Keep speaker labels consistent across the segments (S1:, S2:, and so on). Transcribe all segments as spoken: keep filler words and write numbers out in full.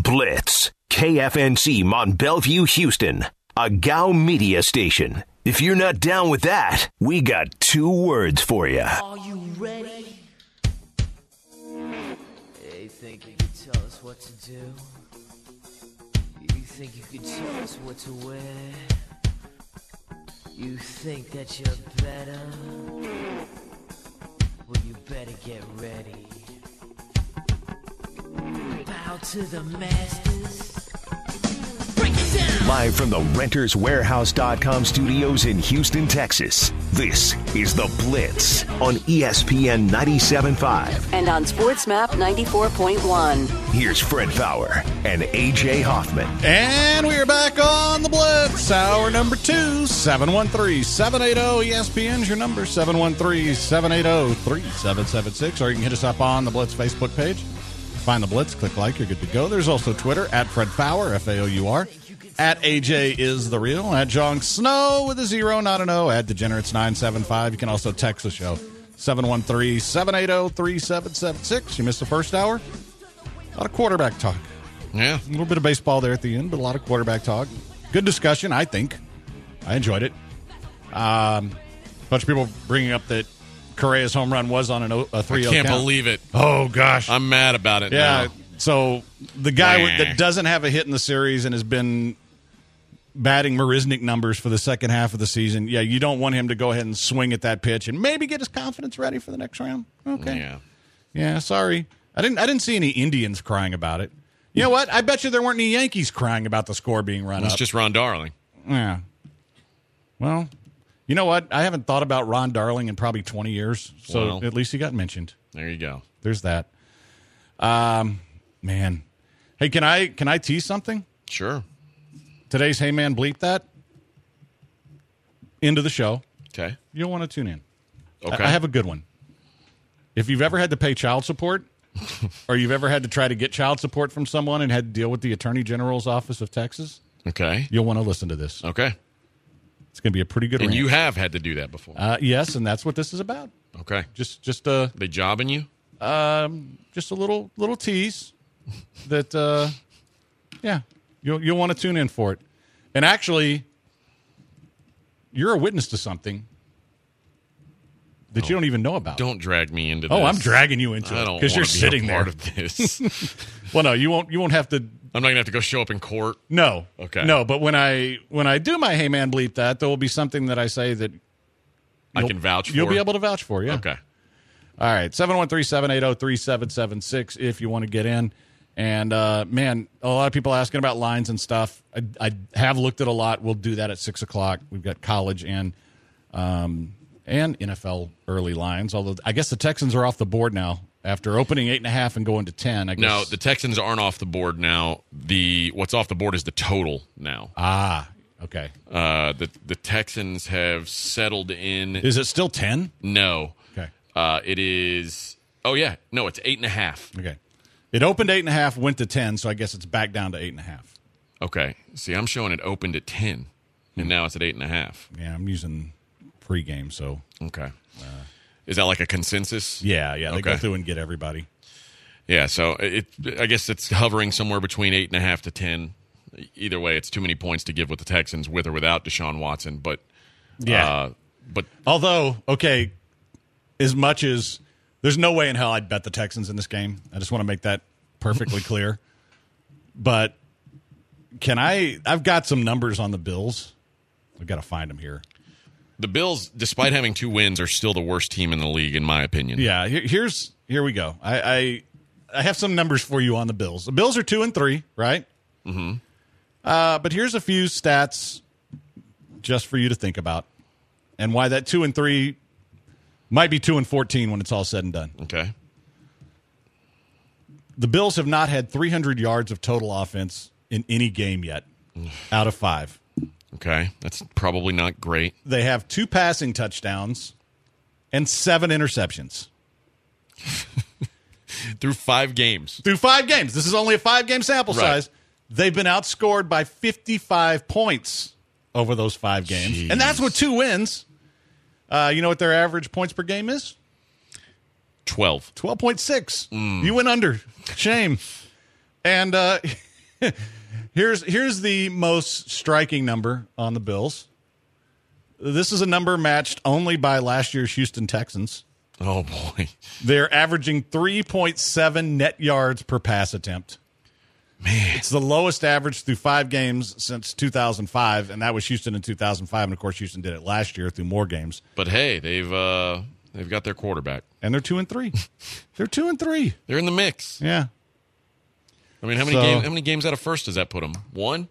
S1: Blitz. K F N C Mont Bellevue, Houston. A G O W media station. If you're not down with that, we got two words for you.
S2: Are you ready? You think you could tell us what to do? You think you could tell us what to wear? You think that you're better? Well, you better get ready. Bow to the masters. Break it down!
S1: Live from the Renters Warehouse dot com studios in Houston, Texas, this is The Blitz on E S P N ninety-seven point five.
S3: And on SportsMap ninety-four point one.
S1: Here's Fred Faour and A J Hoffman.
S4: And we are back on The Blitz, hour number two, seven one three, seven eight zero, E S P N's your number, seven one three, seven eight zero, three seven seven six, or you can hit us up on the Blitz Facebook page. Find The Blitz, click like, you're good to go. There's also Twitter, at Fred Faour, F A O U R, at A J is the real, at John Snow with a zero, not an O, at Degenerates nine seven five. You can also text the show, seven one three, seven eight zero, three seven seven six. You missed the first hour? A lot of quarterback talk.
S5: Yeah.
S4: A little bit of baseball there at the end, but a lot of quarterback talk. Good discussion, I think. I enjoyed it. Um, a bunch of people bringing up that Correa's home run was on an o- a three oh
S5: I can't
S4: count.
S5: believe it.
S4: Oh, gosh.
S5: I'm mad about it
S4: Yeah,
S5: now.
S4: so the guy
S5: Wah.
S4: with, that doesn't have a hit in the series and has been batting Marisnik numbers for the second half of the season, yeah, you don't want him to go ahead and swing at that pitch and maybe get his confidence ready for the next round. Okay.
S5: Yeah.
S4: Yeah, sorry. I didn't I didn't see any Indians crying about it. You know what? I bet you there weren't any Yankees crying about the score being run
S5: It's
S4: up.
S5: just Ron Darling.
S4: Yeah. Well, you know what? I haven't thought about Ron Darling in probably twenty years, so
S5: Well.
S4: at least he got mentioned.
S5: There you go.
S4: There's that. Um, man. Hey, can I can I tease something?
S5: Sure.
S4: Today's Hey Man Bleep That. Into the show.
S5: Okay.
S4: You'll want to tune in.
S5: Okay.
S4: I, I have a good one. If you've ever had to pay child support, or you've ever had to try to get child support from someone and had to deal with the Attorney General's Office of Texas,
S5: Okay.
S4: you'll want to listen to this.
S5: Okay.
S4: It's going to be a pretty good
S5: And
S4: rant.
S5: you have had to do that before.
S4: Uh, yes, and that's what this is about.
S5: Okay.
S4: Just just a
S5: They jobbing you?
S4: um, just a little little tease that uh, yeah, you'll you'll want to tune in for it. And actually, you're a witness to something that you don't even know about.
S5: Don't drag me into this.
S4: Oh, I'm dragging you into
S5: I
S4: it
S5: don't
S4: because you're
S5: wanna be a
S4: sitting there.
S5: part of this.
S4: Well, no, you won't. You won't have to.
S5: I'm not going to have to go show up in court.
S4: No.
S5: Okay.
S4: No, but when I when I do my Hey Man Bleep That, there will be something that I say that
S5: I
S4: you'll-
S5: can vouch for.
S4: You'll be able to vouch for. Yeah.
S5: Okay.
S4: All right, seven one three, seven eight zero, three seven seven six if you want to get in. And, uh, man, a lot of people asking about lines and stuff. I, I have looked at a lot. We'll do that at six o'clock. We've got college and um, and N F L early lines, although I guess the Texans are off the board now after opening eight and a half and going to ten. I guess.
S5: No, the Texans aren't off the board now. The What's off the board is the total now.
S4: Ah, okay.
S5: Uh, the, the Texans have settled in.
S4: Is it still ten?
S5: No.
S4: Okay.
S5: Uh, it is. Oh, yeah. No, it's eight and a half.
S4: Okay. It opened eight and a half, went to ten, so I guess it's back down to eight and a half.
S5: Okay. See, I'm showing it opened at ten, and now it's at eight and a half.
S4: Yeah, I'm using pregame, so
S5: Okay. Is that like a consensus?
S4: yeah, yeah, they
S5: Okay.
S4: go through and get everybody.
S5: Yeah, so it. I guess it's hovering somewhere between eight and a half to ten. Either way, it's too many points to give with the Texans, with or without Deshaun Watson. But
S4: Yeah.
S5: uh, but
S4: Although, okay, as much as there's no way in hell I'd bet the Texans in this game. I just want to make that perfectly clear. But can I? I've got some numbers on the Bills. I've got to find them here.
S5: the Bills, despite having two wins, are still the worst team in the league, in my opinion.
S4: Yeah, here, here's here we go. I, I I have some numbers for you on the Bills. The Bills are two and three, right? Mm-hmm. Uh, but here's a few stats just for you to think about, and why that two and three might be two and fourteen when it's all said and done.
S5: Okay.
S4: The Bills have not had three hundred yards of total offense in any game yet, out of five.
S5: Okay. That's probably not great.
S4: They have two passing touchdowns and seven interceptions.
S5: Through five games.
S4: Through five games. This is only a five-game sample
S5: Right.
S4: size. They've been outscored by fifty-five points over those five games.
S5: Jeez.
S4: And that's with two wins. Uh, you know what their average points per game is?
S5: twelve.
S4: twelve point six. You went under. Shame. And uh, here's here's the most striking number on the Bills. This is a number matched only by last year's Houston Texans.
S5: Oh, boy.
S4: They're averaging three point seven net yards per pass attempt.
S5: Man.
S4: It's the lowest average through five games since two thousand five, and that was Houston in two thousand five. And, of course, Houston did it last year through more games.
S5: But, hey, they've uh, they've got their quarterback.
S4: And they're two and three. They're two and three.
S5: They're in the mix.
S4: Yeah.
S5: I mean, how many
S4: So-
S5: games? How many games out of first does that put them? One.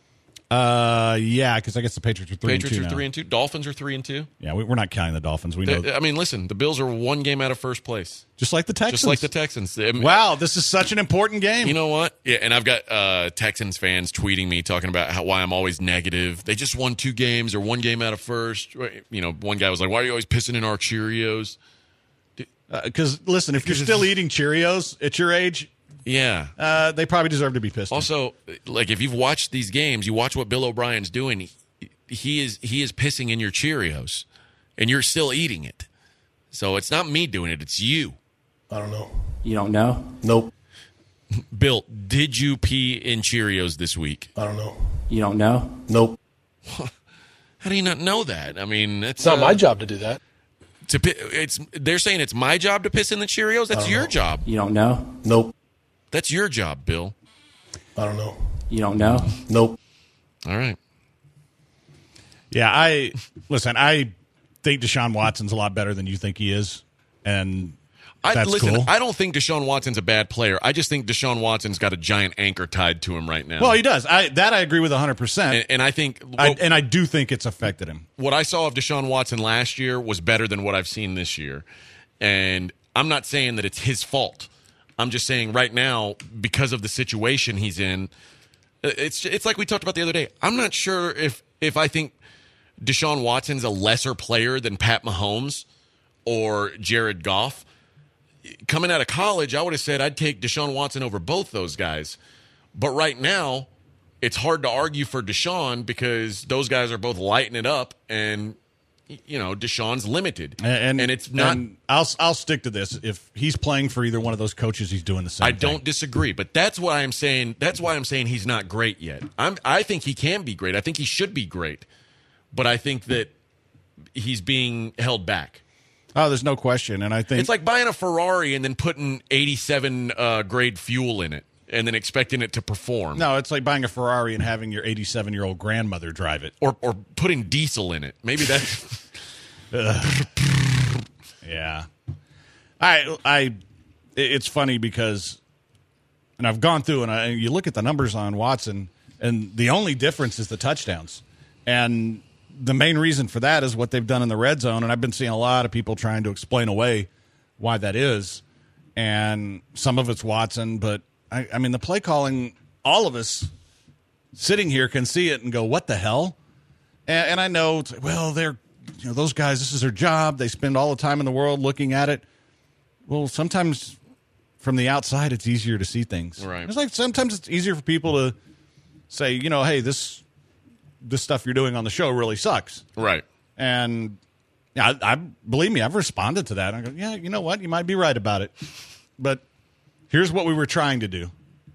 S4: Uh, yeah, because I guess the Patriots are three
S5: Patriots
S4: and two
S5: are
S4: now.
S5: three and two. Dolphins are three and two.
S4: Yeah, we, we're not counting the Dolphins. We know,
S5: They- I mean, listen, the Bills are one game out of first place,
S4: just like the Texans.
S5: just like the Texans. I mean,
S4: Wow, this is such an important game.
S5: You know what? Yeah, and I've got uh, Texans fans tweeting me talking about how, why I'm always negative. They just won two games or one game out of first. You know, one guy was like, "Why are you always pissing in our Cheerios?"
S4: Because listen, if you're still eating Cheerios at your age,
S5: Yeah.
S4: uh, they probably deserve to be pissed.
S5: Also, like if you've watched these games, you watch what Bill O'Brien's doing. He, he is he is pissing in your Cheerios, and you're still eating it. So it's not me doing it; it's you.
S6: I don't know.
S7: You don't know?
S6: Nope.
S5: Bill, did you pee in Cheerios this week?
S6: I don't know.
S7: You don't know?
S6: Nope.
S5: How do you not know that? I mean, it's
S6: It's not
S5: uh,
S6: my job to do that.
S5: To pi- it's they're saying it's my job to piss in the Cheerios. That's your job.
S7: You don't know?
S6: Nope.
S5: That's your job, Bill.
S6: I don't know.
S7: You don't know?
S6: Nope.
S5: All right.
S4: Yeah, I listen. I think Deshaun Watson's a lot better than you think he is, and
S5: I,
S4: that's
S5: listen,
S4: cool.
S5: I don't think Deshaun Watson's a bad player. I just think Deshaun Watson's got a giant anchor tied to him right now.
S4: well, he does. I that I agree with one hundred percent.
S5: and, and I think
S4: I,
S5: what,
S4: and I do think it's affected him.
S5: what I saw of Deshaun Watson last year was better than what I've seen this year. And I'm not saying that it's his fault. I'm just saying right now, because of the situation he's in, it's it's like we talked about the other day. I'm not sure if if I think Deshaun Watson's a lesser player than Pat Mahomes or Jared Goff. Coming out of college, I would have said I'd take Deshaun Watson over both those guys. But right now, it's hard to argue for Deshaun because those guys are both lighting it up, and you know Deshaun's limited,
S4: And, and
S5: it's not.
S4: and I'll I'll stick to this. If he's playing for either one of those coaches, he's doing the same.
S5: I
S4: thing.
S5: don't disagree, but that's why I'm saying that's why I'm saying he's not great yet. I'm I think he can be great. I think he should be great, but I think that he's being held back.
S4: Oh, there's no question, and I think
S5: It's like buying a Ferrari and then putting eighty-seven uh, grade fuel in it and then expecting it to perform.
S4: no, it's like buying a Ferrari and having your eighty-seven year old grandmother drive it.
S5: Or or putting diesel in it. Maybe that's
S4: Yeah, I I it's funny because, and I've gone through and I, you look at the numbers on Watson, and the only difference is the touchdowns, and the main reason for that is what they've done in the red zone, and I've been seeing a lot of people trying to explain away why that is, and some of it's Watson, but I, I mean the play calling, all of us sitting here can see it and go, what the hell? And, and I know, it's, well, they're you know those guys, this is their job. They spend all the time in the world looking at it. Well, sometimes from the outside, it's easier to see things.
S5: Right.
S4: It's like sometimes it's easier for people to say, you know, hey, this this stuff you're doing on the show really sucks.
S5: right.
S4: And yeah, I, I believe me, I've responded to that. I go, yeah, you know what, you might be right about it, but here's what we were trying to do.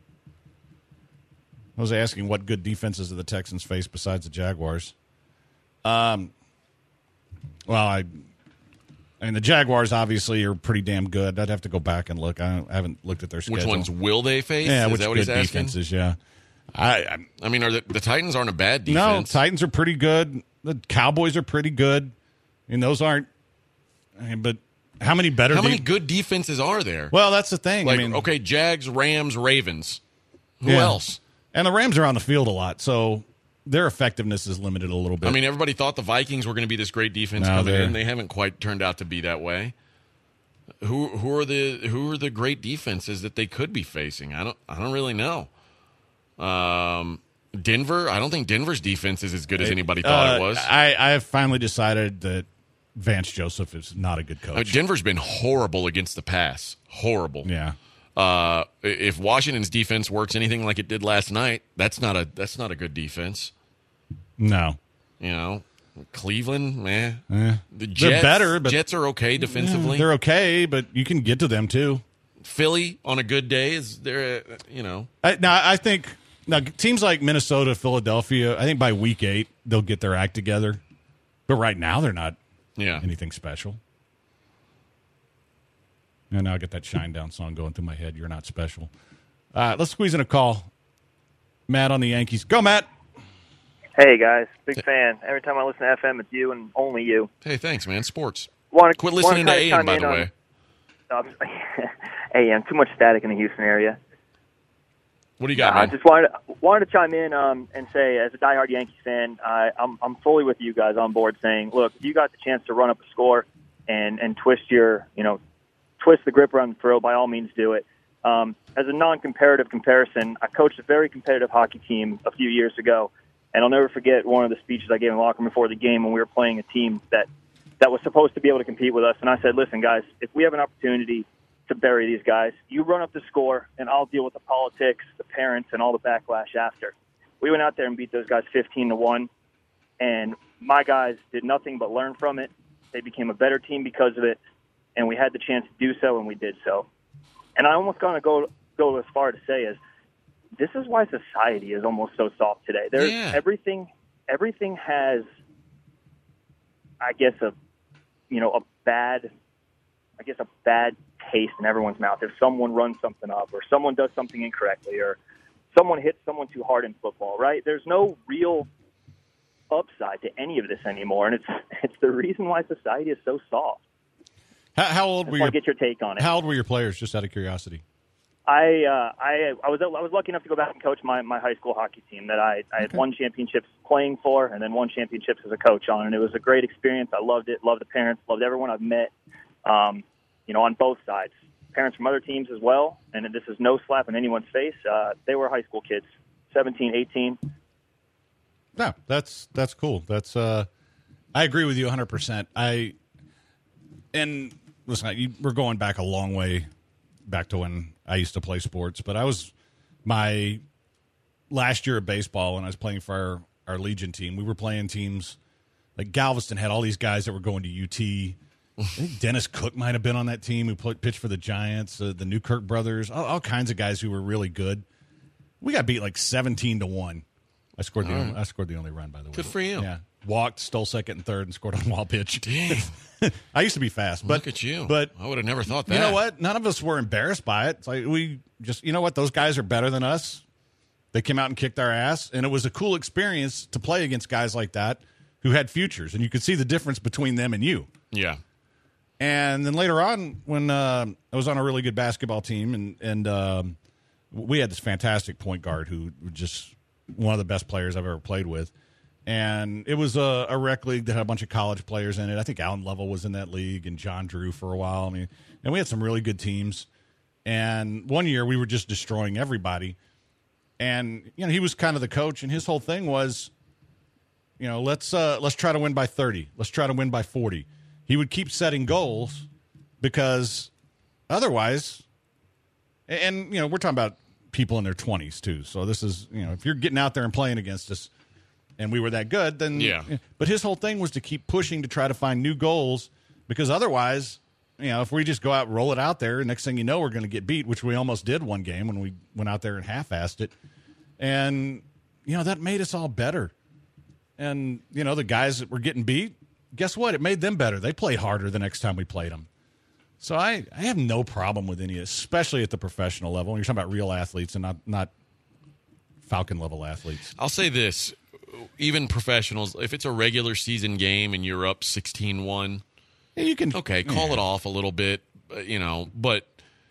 S4: I was asking what good defenses do the Texans face besides the Jaguars. Um. Well, I, I mean, the Jaguars obviously are pretty damn good. I'd have to go back and look. I, don't, I haven't looked at their schedule.
S5: Which ones will they face?
S4: Yeah,
S5: Is
S4: which
S5: that what
S4: good
S5: he's asking?
S4: defenses? Yeah, I, I
S5: I mean, are the, the Titans aren't a bad
S4: no
S5: defense?
S4: Titans are pretty good. The Cowboys are pretty good. I mean, those aren't. I mean, but how many better?
S5: How many
S4: de-
S5: good defenses are there?
S4: Well, that's the thing.
S5: like,
S4: I mean,
S5: okay, Jags, Rams, Ravens. Who
S4: yeah.
S5: else?
S4: And the Rams are on the field a lot, so their effectiveness is limited a little bit.
S5: I mean, everybody thought the Vikings were going to be this great defense
S4: No,
S5: coming
S4: they're-
S5: in. They haven't quite turned out to be that way. Who who are the who are the great defenses that they could be facing? I don't I don't really know. Um, Denver. I don't think Denver's defense is as good as anybody thought
S4: Uh,
S5: it was.
S4: I, I have finally decided that Vance Joseph is not a good
S5: Uh,
S4: coach.
S5: Denver's been horrible against the pass. Horrible.
S4: yeah.
S5: Uh, if Washington's defense works anything like it did last night, that's not a that's not a good defense.
S4: No.
S5: You know, Cleveland, man.
S4: Eh.
S5: The
S4: They're
S5: Jets,
S4: better, but-
S5: Jets are okay defensively.
S4: They're okay, but you can get to them too.
S5: Philly on a good day is there. You know,
S4: I, now, I think Now, teams like Minnesota, Philadelphia, I think by week eight, they'll get their act together. But right now, they're not
S5: Yeah.
S4: anything special. And now I get that Shine Down song going through my head. You're not special. Uh, let's squeeze in a call. Matt on the Yankees. Go, Matt.
S8: Hey, guys. Big fan. Every time I listen to F M, it's you and only you.
S5: Hey, thanks, man. Sports.
S8: Wanna,
S5: Quit listening to A M, by the way.
S8: On, A M, too much static in the Houston area.
S5: What do you got,
S8: uh, I
S5: man?
S8: just wanted, wanted to chime in um, and say, as a diehard Yankees fan, I, I'm, I'm fully with you guys on board saying, look, if you got the chance to run up a score and, and twist your, you know, twist the grip around the throw, by all means do it. Um, as a non-comparative comparison, I coached a very competitive hockey team a few years ago, and I'll never forget one of the speeches I gave in the locker room before the game when we were playing a team that, that was supposed to be able to compete with us. And I said, listen, guys, if we have an opportunity to bury these guys, you run up the score, and I'll deal with the politics, the parents, and all the backlash after. We went out there and beat those guys fifteen to one, and my guys did nothing but learn from it. They became a better team because of it, and we had the chance to do so, and we did so. And I almost going to go go as far to say is, this is why society is almost so soft today. There's
S5: Yeah.
S8: everything. Everything has, I guess, a you know a bad, I guess a bad taste in everyone's mouth if someone runs something up or someone does something incorrectly or someone hits someone too hard in football. Right? There's no real upside to any of this anymore, and it's it's the reason why society is so soft.
S4: How, how old
S8: I
S4: were
S8: just want
S4: your
S8: to get your take on it.
S4: How old were your players? Just out of curiosity.
S8: I uh, I I was I was lucky enough to go back and coach my, my high school hockey team that I I had
S4: Okay.
S8: won championships playing for and then won championships as a coach on, and it was a great experience. I loved it. Loved the parents. Loved everyone I've met. Um, you know, on both sides, parents from other teams as well. And this is no slap in anyone's face. Uh, they were high school kids, seventeen, eighteen.
S4: No, that's that's cool. That's uh, I agree with you one hundred percent. I and listen, you, we're going back a long way, back to when I used to play sports. But I was my last year of baseball when I was playing for our, our Legion team. We were playing teams like Galveston had all these guys that were going to U T. I think Dennis Cook might have been on that team who played, pitched for the Giants. Uh, the Newkirk brothers, all, all kinds of guys who were really good. We got beat like seventeen to one. I scored the
S5: All
S4: only,
S5: right.
S4: I scored the only run, by the way.
S5: Good for you.
S4: Yeah, walked, stole second and third, and scored on wild pitch.
S5: Dang.
S4: I used to be fast, but
S5: Look at you.
S4: But
S5: I would have never thought that.
S4: you know what? None of us were embarrassed by it. It's like we just, you know what? Those guys are better than us. They came out and kicked our ass, and it was a cool experience to play against guys like that who had futures, and you could see the difference between them and you.
S5: Yeah.
S4: And then later on, when uh, I was on a really good basketball team, and and um, we had this fantastic point guard who was just one of the best players I've ever played with. And it was a, a rec league that had a bunch of college players in it. I think Alan Lovell was in that league, and John Drew for a while. I mean, and we had some really good teams. And one year we were just destroying everybody. And you know, he was kind of the coach, and his whole thing was, you know, let's uh, let's try to win by thirty. Let's try to win by forty. He would keep setting goals because otherwise, and, you know, we're talking about people in their twenties too. So this is, you know, if you're getting out there and playing against us and we were that good, then,
S5: Yeah.
S4: But his whole thing was to keep pushing to try to find new goals because otherwise, you know, if we just go out and roll it out there, next thing you know, we're going to get beat, which we almost did one game when we went out there and half-assed it. And, you know, that made us all better. And, you know, the guys that were getting beat, guess what? It made them better. They played harder the next time we played them. So I, I have no problem with any, especially at the professional level. When you're talking about real athletes and not, not Falcon level athletes.
S5: I'll say this. Even professionals, if it's a regular season game and you're up sixteen one,
S4: Yeah, you can
S5: okay, call
S4: yeah.
S5: it off a little bit, uh, you know, but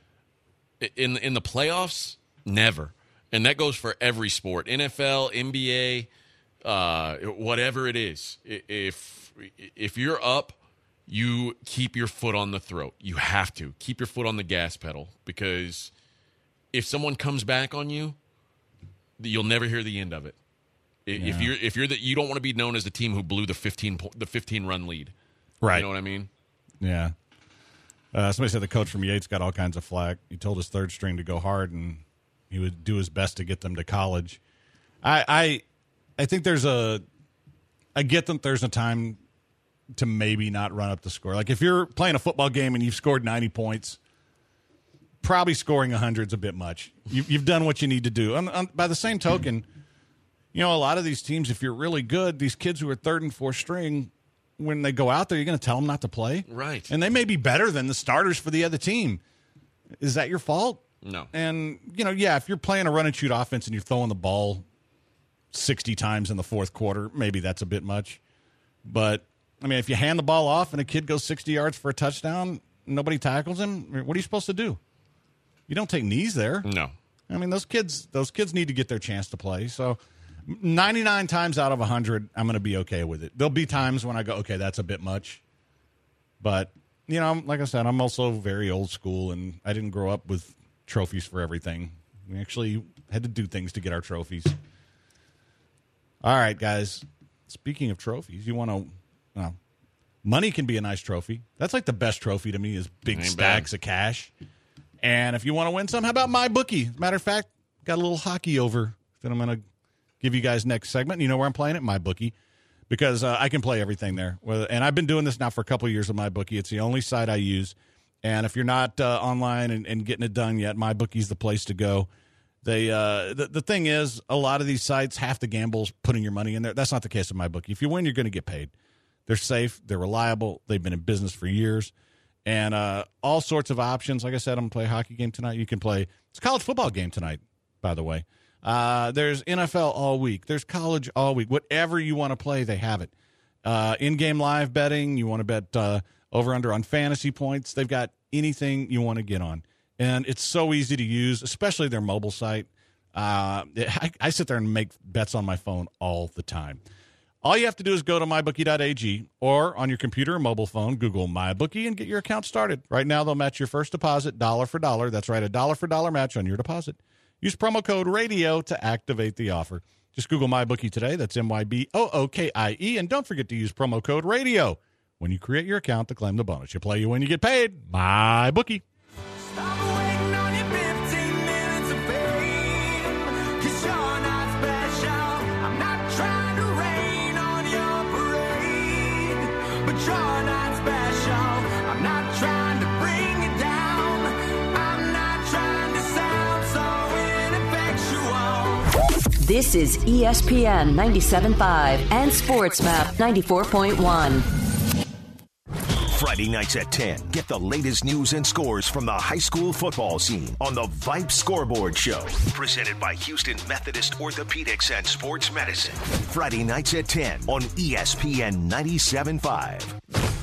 S5: in in the playoffs, never. And that goes for every sport, N F L, N B A, uh, whatever it is. I- If if you're up, you keep your foot on the throat. You have to keep your foot on the gas pedal because if someone comes back on you, you'll never hear the end of it. I- If you're if you're the, you don't want to be known as the team who blew the fifteen po- the fifteen run lead.
S4: Right.
S5: You know what I mean?
S4: Yeah. Uh, somebody said the coach from Yates got all kinds of flack. He told his third string to go hard, and he would do his best to get them to college. I I, I think there's a – I get that there's a time to maybe not run up the score. Like if you're playing a football game and you've scored ninety points, probably scoring one hundred is a bit much. You, you've done what you need to do. On, on, by the same token, you know, a lot of these teams, if you're really good, these kids who are third and fourth string, when they go out there, you're going to tell them not to play?
S5: Right.
S4: And they may be better than the starters for the other team. Is that your fault?
S5: No.
S4: And, you know, yeah, if you're playing a run and shoot offense and you're throwing the ball sixty times in the fourth quarter, maybe that's a bit much. But, I mean, if you hand the ball off and a kid goes sixty yards for a touchdown, nobody tackles him, what are you supposed to do? You don't take knees there.
S5: No.
S4: I mean, those kids those kids need to get their chance to play. So ninety-nine times out of one hundred, I'm going to be okay with it. There'll be times when I go, okay, that's a bit much. But, you know, like I said, I'm also very old school, and I didn't grow up with trophies for everything. We actually had to do things to get our trophies. All right, guys. Speaking of trophies, you want to, well, money can be a nice trophy. That's like the best trophy to me is big
S5: Ain't
S4: stacks
S5: bad.
S4: of cash. And if you want to win some, how about MyBookie? Matter of fact, got a little hockey over that I'm going to give you guys next segment. You know where I'm playing it? MyBookie. Because uh, I can play everything there. And I've been doing this now for a couple of years with MyBookie. It's the only site I use. And if you're not uh, online and, and getting it done yet, MyBookie's the place to go. They uh, the, the thing is, a lot of these sites have to gamble putting your money in there. That's not the case with MyBookie. If you win, you're going to get paid. They're safe. They're reliable. They've been in business for years. And uh, all sorts of options. Like I said, I'm going to play a hockey game tonight. You can play – it's a college football game tonight, by the way. Uh, there's N F L all week. There's college all week. Whatever you want to play, they have it. Uh, in-game live betting, you want to bet uh, over-under on fantasy points. They've got anything you want to get on. And it's so easy to use, especially their mobile site. Uh, I, I sit there and make bets on my phone all the time. All you have to do is go to my bookie dot a g or on your computer or mobile phone, Google MyBookie and get your account started. Right now, they'll match your first deposit dollar for dollar. That's right, a dollar for dollar match on your deposit. Use promo code RADIO to activate the offer. Just Google MyBookie today. That's M Y B O O K I E. And don't forget to use promo code RADIO when you create your account to claim the bonus. You play, you win, you get paid. MyBookie.
S9: Stop waiting on your fifteen minutes of fame, 'cause you're not special. I'm not trying to rain on your parade, but you're not special. I'm not trying to bring you down. I'm not trying to sound so ineffectual.
S3: This is E S P N ninety-seven point five and SportsMap ninety-four point one.
S1: Friday nights at ten. Get the latest news and scores from the high school football scene on the Vibe Scoreboard Show. Presented by Houston Methodist Orthopedics and Sports Medicine. Friday nights at ten on E S P N ninety-seven point five.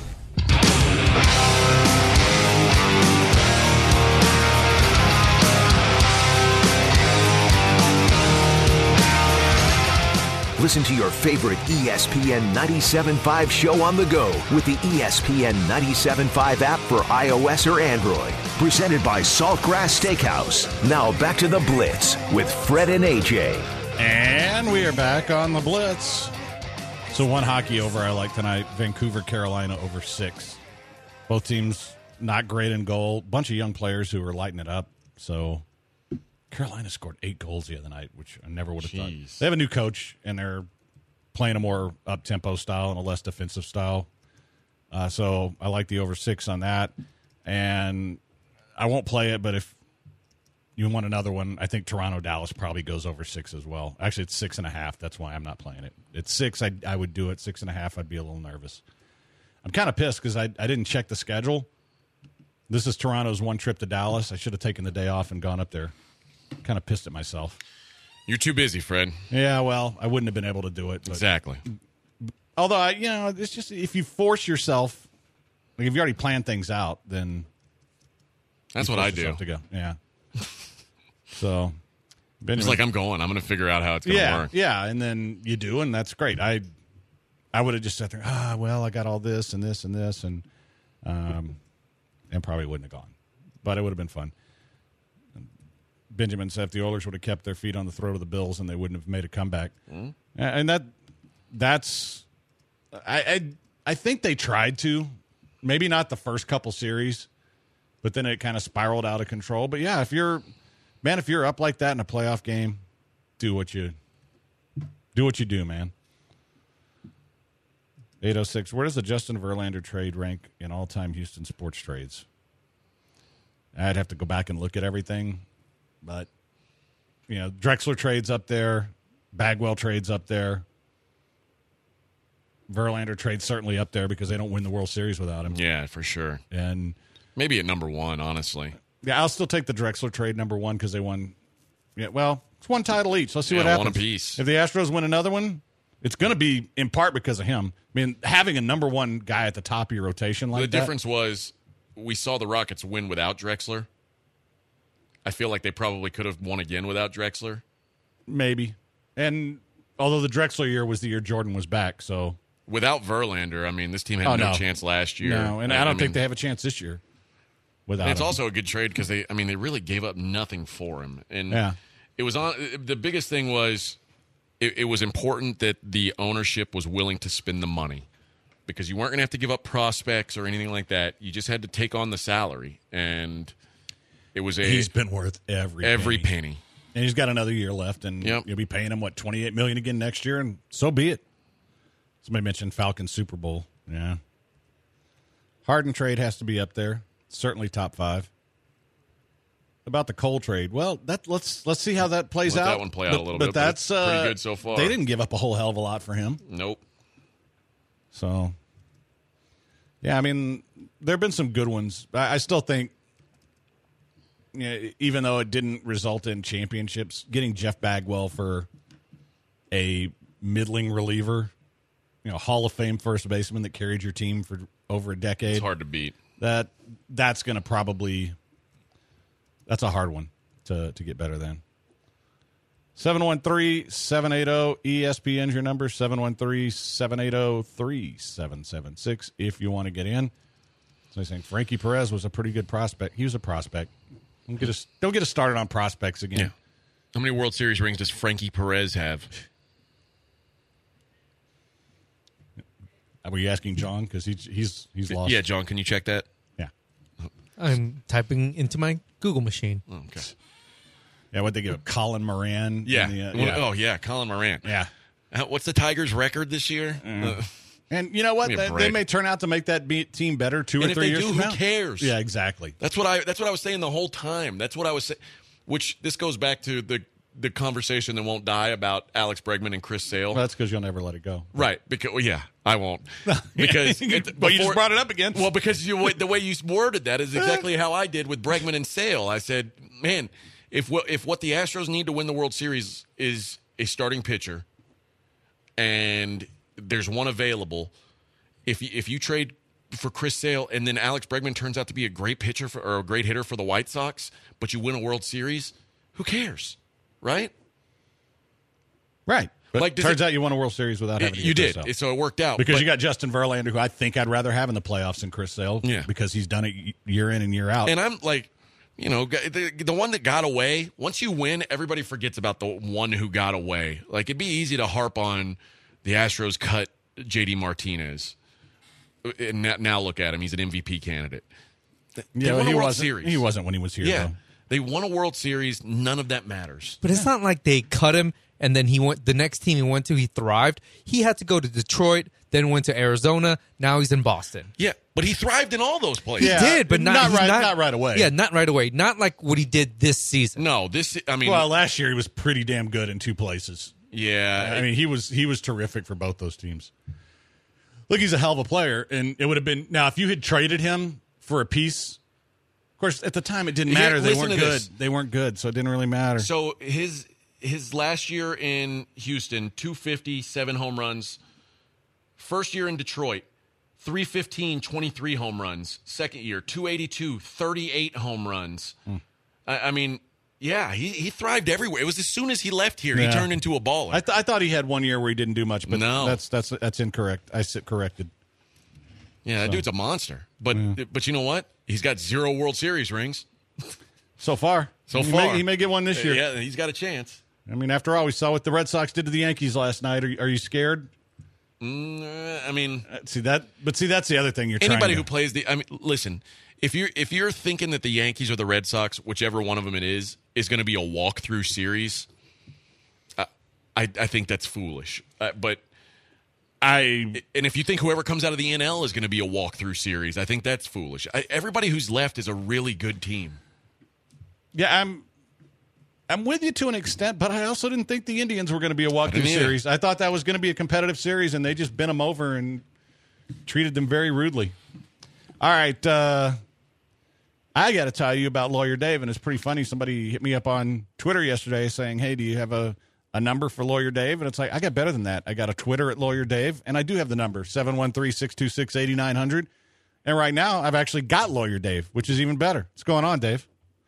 S1: Listen to your favorite E S P N ninety-seven point five show on the go with the E S P N ninety-seven point five app for iOS or Android. Presented by Saltgrass Steakhouse. Now back to the Blitz with Fred and A J.
S4: And we are back on the Blitz. So one hockey over I like tonight. Vancouver, Carolina over six. Both teams not great in goal. Bunch of young players who are lighting it up. So Carolina scored eight goals the other night, which I never would have thought. They have a new coach, and they're playing a more up-tempo style and a less defensive style. Uh, so I like the over six on that. And I won't play it, but if you want another one, I think Toronto-Dallas probably goes over six as well. Actually, it's six and a half. That's why I'm not playing it. It's six. I, I would do it. Six and a half, I'd be a little nervous. I'm kind of pissed because I, I didn't check the schedule. This is Toronto's one trip to Dallas. I should have taken the day off and gone up there. Kind of pissed at myself.
S5: You're too busy, Fred.
S4: Yeah, well, I wouldn't have been able to do it. But,
S5: exactly.
S4: Although, I, you know, it's just if you force yourself, like if you already plan things out, then
S5: that's what I do.
S4: To go, yeah. So,
S5: it's like I'm going. I'm going to figure out how it's going to
S4: yeah,
S5: work.
S4: Yeah, and then you do, and that's great. I, I would have just sat there. Ah, well, I got all this and this and this, and um, and probably wouldn't have gone, but it would have been fun. Benjamin said if the Oilers would have kept their feet on the throat of the Bills and they wouldn't have made a comeback. Mm-hmm. And that that's I, I I think they tried to. Maybe not the first couple series, but then it kind of spiraled out of control. But yeah, if you're man, if you're up like that in a playoff game, do what you do what you do, man. eight oh six. Where does the Justin Verlander trade rank in all-time Houston sports trades? I'd have to go back and look at everything. But, you know, Drexler trades up there. Bagwell trades up there. Verlander trades certainly up there because they don't win the World Series without him.
S5: Yeah, for sure.
S4: And
S5: maybe at number one, honestly.
S4: Yeah, I'll still take the Drexler trade number one because they won. Yeah, well, it's one title each. Let's see
S5: Yeah,
S4: what happens.
S5: one apiece.
S4: If the Astros win another one, it's going to be in part because of him. I mean, having a number one guy at the top of your rotation like
S5: the
S4: that.
S5: difference was we saw the Rockets win without Drexler. I feel like they probably could have won again without Drexler.
S4: Maybe. And although the Drexler year was the year Jordan was back, so.
S5: Without Verlander, I mean, this team had
S4: Oh,
S5: no,
S4: no.
S5: chance last year.
S4: No, and I, don't think they have a chance this year without
S5: And it's
S4: him.
S5: also a good trade because they, I mean, they really gave up nothing for him. And
S4: Yeah.
S5: it was on. The biggest thing was it, it was important that the ownership was willing to spend the money because you weren't going to have to give up prospects or anything like that. You just had to take on the salary, and it was a
S4: He's been worth every
S5: every
S4: penny.
S5: penny.
S4: And he's got another year left, and
S5: Yep.
S4: you'll be paying him, what, twenty-eight million dollars again next year, and so be it. Somebody mentioned Falcons Super Bowl. Yeah. Harden trade has to be up there. Certainly top five. About the Cole trade, well, that let's let's see how that plays
S5: Let
S4: out.
S5: that one play out
S4: but,
S5: a little
S4: but
S5: bit, but
S4: that's
S5: it's pretty
S4: uh,
S5: good so far.
S4: They didn't give up a whole hell of a lot for him.
S5: Nope.
S4: So, yeah, I mean, there have been some good ones. I, I still think, you know, even though it didn't result in championships, getting Jeff Bagwell for a middling reliever, you know, Hall of Fame first baseman that carried your team for over a decade.
S5: It's hard to beat.
S4: That that's going to probably that's a hard one to to get better than. seven one three, seven eight zero, E S P N is your number, seven one three, seven eight zero, three seven seven six if you want to get in. So I think Frankie Perez was a pretty good prospect. He was a prospect. Don't get us, don't get us started on prospects again.
S5: Yeah. How many World Series rings does Frankie Perez have?
S4: Were you asking John? Because he's, he's, he's lost.
S5: Yeah, John, can you check that?
S4: Yeah.
S10: I'm typing into my Google machine.
S5: Okay.
S4: Yeah, what they give him? Colin Moran?
S5: Yeah.
S4: in the, uh,
S5: Well,
S4: yeah.
S5: Oh, yeah, Colin Moran.
S4: Yeah.
S5: Uh, What's the Tigers' record this year? Uh,
S4: And you know what?
S5: Give me a
S4: They,
S5: break.
S4: they may turn out to make that be- team better two
S5: And
S4: or
S5: if
S4: three
S5: they
S4: years
S5: do,
S4: from
S5: who
S4: now.
S5: cares?
S4: Yeah, exactly.
S5: That's what I. That's what I was saying the whole time. That's what I was saying. Which this goes back to the the conversation that won't die about Alex Bregman and Chris Sale.
S4: Well, that's because you'll never let it go.
S5: Right, because well, yeah, I won't. Because it,
S4: Well, you just
S5: before-
S4: brought it up again.
S5: Well, because you the way you worded that is exactly how I did with Bregman and Sale. I said, man, if what if what the Astros need to win the World Series is a starting pitcher, and there's one available, if you, if you trade for Chris Sale and then Alex Bregman turns out to be a great pitcher for, or a great hitter for the White Sox, but you win a World Series, who cares, right?
S4: Right. But
S5: Like, does
S4: turns
S5: it-
S4: out you won a World Series without having to
S5: You
S4: get
S5: did,
S4: Chris Sale.
S5: so it worked out
S4: Because
S5: but-
S4: you got Justin Verlander, who I think I'd rather have in the playoffs than Chris Sale.
S5: Yeah.
S4: Because he's done it year in and year out.
S5: And I'm like, you know, the, the one that got away, once you win, everybody forgets about the one who got away. Like, it'd be easy to harp on the Astros cut J D Martinez. And now- now look at him. He's an M V P candidate. They
S4: yeah,
S5: won
S4: he
S5: a World
S4: wasn't,
S5: Series.
S4: He wasn't when he was here,
S5: Yeah.
S4: though.
S5: They won a World Series. None of that matters.
S10: But it's not like they cut him and then he went the next team he went to, he thrived. He had to go to Detroit, then went to Arizona. Now he's in Boston.
S5: Yeah, but he thrived in all those
S10: He
S5: places.
S4: Yeah,
S10: did, but not,
S4: not
S10: he's
S4: right- not right away.
S10: Yeah, not right away. Not like what he did this season.
S5: No, this, I mean,
S4: Well, last year he was pretty damn good in two places.
S5: yeah.
S4: I mean, he was he was terrific for both those teams. Look, he's a hell of a player, and it would have been now if you had traded him for a piece. Of course, at the time it didn't
S5: Here,
S4: matter. They
S5: listen
S4: weren't
S5: to
S4: good.
S5: this.
S4: They weren't good, so it didn't really matter.
S5: So his his last year in Houston, two fifty, seven home runs. First year in Detroit, three fifteen, twenty-three home runs. Second year, two eighty-two, thirty-eight home runs.
S4: Hmm.
S5: I, I mean, yeah, he, he thrived everywhere. It was as soon as he left here,
S4: Yeah.
S5: he turned into a baller.
S4: I, th- I thought he had one year where he didn't do much, but
S5: No.
S4: that's that's that's incorrect. I sit corrected.
S5: yeah, that dude's a monster. But but you know what? He's got zero World Series rings.
S4: So far,
S5: So
S4: he
S5: far.
S4: may, he may get one this year.
S5: Yeah, he's got a chance.
S4: I mean, after all, we saw what the Red Sox did to the Yankees last night. Are you, are you scared?
S5: Mm, uh, I mean,
S4: Uh, See that, but see that's the other thing you're
S5: anybody
S4: trying to,
S5: who plays the I mean listen, if you're if you're thinking that the Yankees or the Red Sox, whichever one of them it is, is going to be a walkthrough series, I I, I think that's foolish. Uh, but
S4: I
S5: and if you think whoever comes out of the N L is going to be a walkthrough series, I think that's foolish. I, everybody who's left is a really good team.
S4: Yeah, I'm I'm with you to an extent, but I also didn't think the Indians were going to be a
S5: I
S4: walkthrough
S5: didn't either.
S4: series. I thought that was going to be a competitive series, and they just bent them over and treated them very rudely. All right, uh, I got to tell you about Lawyer Dave, and it's pretty funny. Somebody hit me up on Twitter yesterday saying, hey, do you have a, a number for Lawyer Dave? And it's like, I got better than that. I got a Twitter at Lawyer Dave, and I do have the number, seven one three, six two six, eight nine zero zero. And right now, I've actually got Lawyer Dave, which is even better. What's going on, Dave?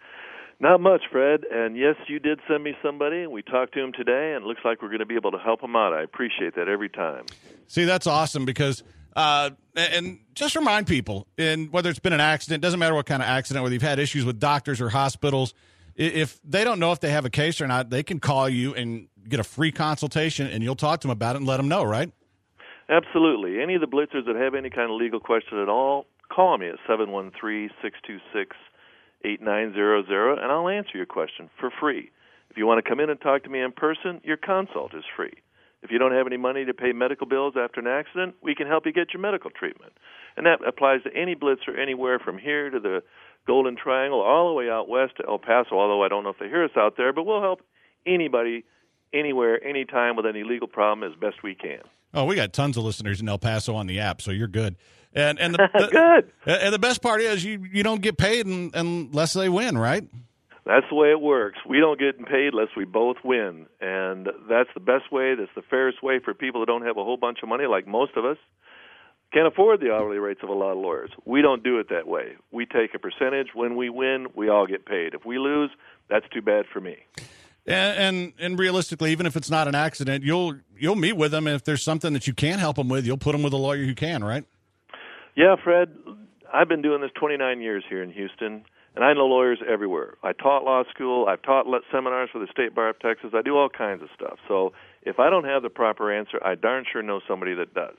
S11: Not much, Fred. And yes, you did send me somebody, and we talked to him today, and it looks like we're going to be able to help him out. I appreciate that every time.
S4: See, that's awesome because, uh, and just remind people, and whether it's been an accident, doesn't matter what kind of accident, whether you've had issues with doctors or hospitals, i- if they don't know if they have a case or not, they can call you and get a free consultation, and you'll talk to them about it and let them know, right?
S11: Absolutely. Any of the blitzers that have any kind of legal question at all, call me at seven one three, six two six, eight nine zero zero, and I'll answer your question for free. If you want to come in and talk to me in person, your consult is free. If you don't have any money to pay medical bills after an accident, we can help you get your medical treatment. And that applies to any blitzer anywhere from here to the Golden Triangle, all the way out west to El Paso, although I don't know if they hear us out there, but we'll help anybody, anywhere, anytime with any legal problem as best we can.
S4: Oh, we got tons of listeners in El Paso on the app, so you're good. And and the, the
S11: good.
S4: And the best part is you, you don't get paid un, unless they win, right?
S11: That's the way it works. We don't get paid unless we both win, and that's the best way. That's the fairest way for people that don't have a whole bunch of money, like most of us. Can't afford the hourly rates of a lot of lawyers. We don't do it that way. We take a percentage. When we win, we all get paid. If we lose, that's too bad for me.
S4: And, and and realistically, even if it's not an accident, you'll you'll meet with them. And if there's something that you can't help them with, you'll put them with a lawyer who can, right?
S11: Yeah, Fred, I've been doing this twenty-nine years here in Houston, and I know lawyers everywhere. I taught law school. I've taught le- seminars for the State Bar of Texas. I do all kinds of stuff. So if I don't have the proper answer, I darn sure know somebody that does.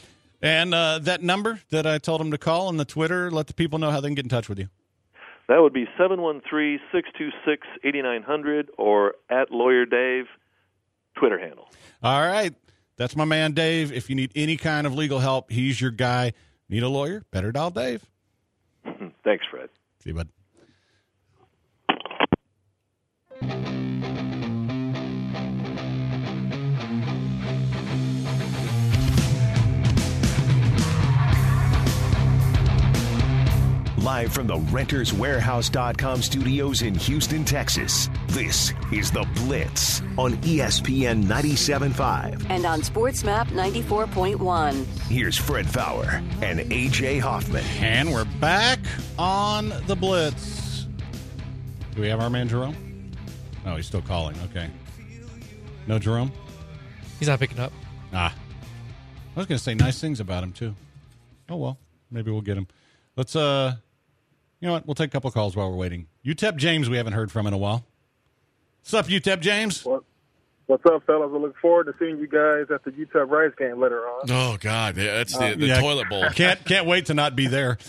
S4: And uh, that number that I told them to call on the Twitter, let the people know how they can get in touch with you.
S11: That would be seven one three, six two six, eight nine zero zero or at Lawyer Dave, Twitter handle.
S4: All right. That's my man, Dave. If you need any kind of legal help, he's your guy. Need a lawyer? Better dial Dave.
S11: Thanks, Fred.
S4: See you, bud.
S1: Live from the Renters Warehouse dot com studios in Houston, Texas, this is The Blitz on E S P N ninety-seven point five.
S3: And on SportsMap ninety-four point one.
S1: Here's Fred Fowler and A J Hoffman.
S4: And we're back on The Blitz. Do we have our man, Jerome? Oh, he's still calling. Okay. No Jerome?
S10: He's not picking up.
S4: Ah. I was going to say nice things about him, too. Oh, well. Maybe we'll get him. Let's, uh... You know what? We'll take a couple calls while we're waiting. U T E P James, we haven't heard from in a while. What's up, U T E P James?
S12: What, what's up, fellas? I look forward to seeing you guys at the U T E P Rice game later on.
S5: Oh, God. That's the,
S12: Uh,
S5: the
S4: Yeah,
S5: toilet bowl.
S4: Can't can't wait to not be there.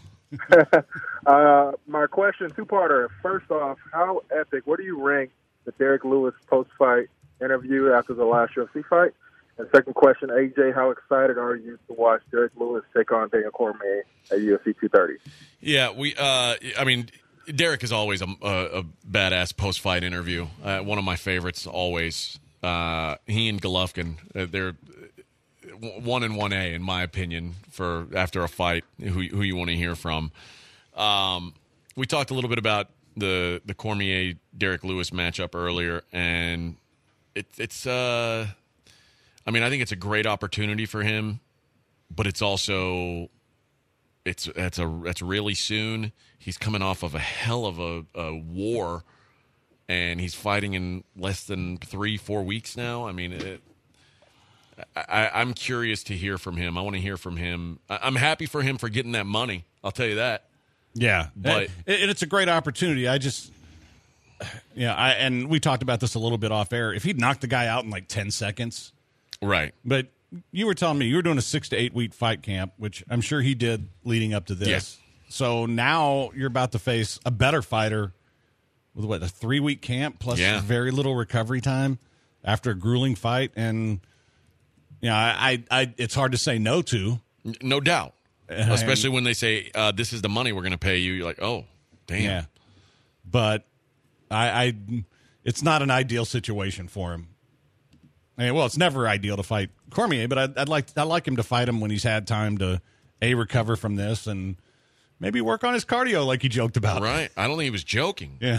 S12: uh, my question, two-parter. First off, how epic, what do you rank the Derek Lewis post-fight interview after the last U F C fight? And second question, A J, how excited are you to watch Derek Lewis take on Daniel Cormier at U F C two thirty?
S5: Yeah, we. Uh, I mean, Derek is always a, a, a badass post-fight interview. Uh, one of my favorites, always. Uh, he and Golovkin, uh, they're one and one A in my opinion for after a fight. Who who you want to hear from? Um, we talked a little bit about the the Cormier Derek Lewis matchup earlier, and it, it's. Uh, I mean, I think it's a great opportunity for him, but it's also. It's that's a that's really soon. He's coming off of a hell of a, a war, and he's fighting in less than three four weeks now. I mean, it, I, I'm curious to hear from him. I want to hear from him. I, I'm happy for him for getting that money. I'll tell you that.
S4: Yeah,
S5: But-
S4: and, and it's a great opportunity. I just, yeah, I and we talked about this a little bit off air. If he'd knocked the guy out in like ten seconds,
S5: right?
S4: But you were telling me you were doing a six to eight week fight camp, which I'm sure he did leading up to this.
S5: Yes.
S4: So now you're about to face a better fighter with what, a three week camp plus
S5: Yeah.
S4: very little recovery time after a grueling fight, and Yeah, I, I, I, it's hard to say no to.
S5: No doubt. Especially when they say, uh, this is the money we're going to pay you. You're like, oh, damn.
S4: Yeah. But I, I, it's not an ideal situation for him. I mean, well, it's never ideal to fight Cormier, but I'd, I'd like I'd like him to fight him when he's had time to, A, recover from this and maybe work on his cardio like he joked about.
S5: Right. I don't think he was joking.
S4: Yeah.